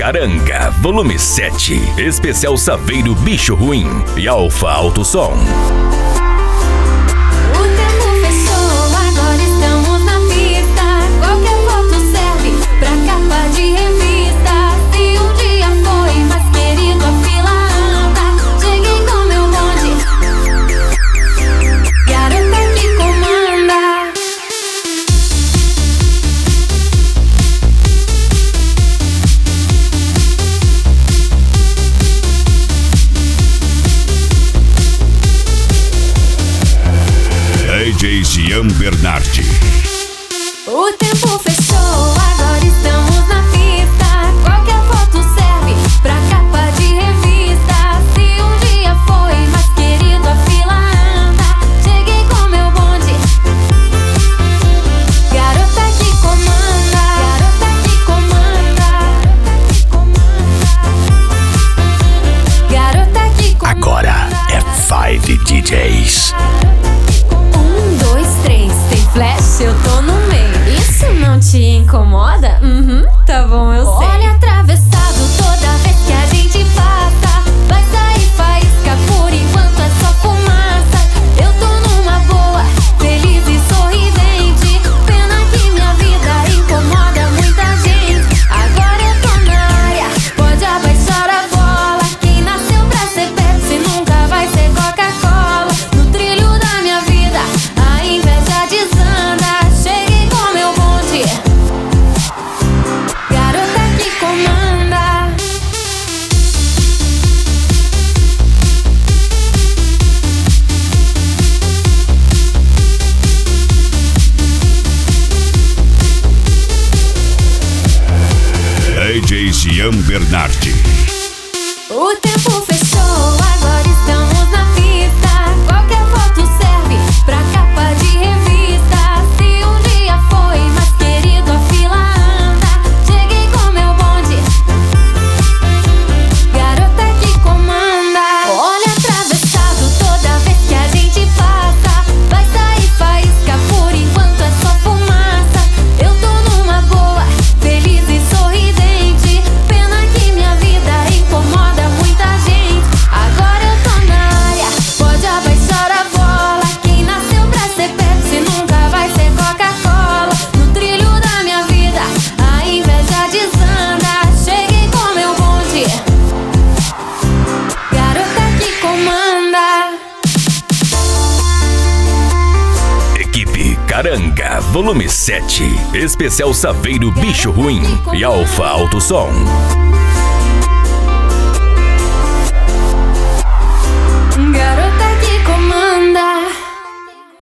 Caranga, volume 7. Especial Saveiro Bicho Ruim e Alfa Alto Som. DJ Jean Bernardi. O tempo fechou, agora estamos na pista. Qualquer foto serve pra capa de revista. Se um dia foi mais querido, a fila anda. Cheguei com meu bonde. Garota que comanda, garota que comanda, garota que comanda. Agora é 5 DJs. Flash, eu tô no meio. Isso não te incomoda? Tá bom, eu sei. Olha atravessado toda vez que a gente passa. Vai sair faísca, por enquanto é só fumaça. Eu tô numa boa, feliz e sorridente. Pena que minha vida incomoda muita gente. Agora eu tô na área, pode abaixar a bola. Quem nasceu pra ser Pepsi nunca vai ser Coca-Cola. No trilho da minha vida, a inveja desanda. Cheguei com meu bonde. Garota que comanda. DJ Jean Bernardi. O tempo fechou, agora estamos na pista. Qualquer foto serve pra capa de revista. Se um dia foi mais querido, a fila anda. Cheguei com meu bonde. Garota que comanda. Olha atravessado toda vez que a gente passa. Vai sair faísca, por enquanto é só fumaça. Eu tô numa boa, feliz e sorridente. Pena que minha vida incomoda muita gente. Agora eu tô na área, pode abaixar a bola. Quem nasceu pra ser Pepsi nunca vai ser Coca-Cola. No trilho da minha vida, a inveja desanda. Cheguei com meu bonde. Garota que comanda. Equipe Caranga, volume 7. Especial Saveiro Bicho Ruim e Alfa Alto Som.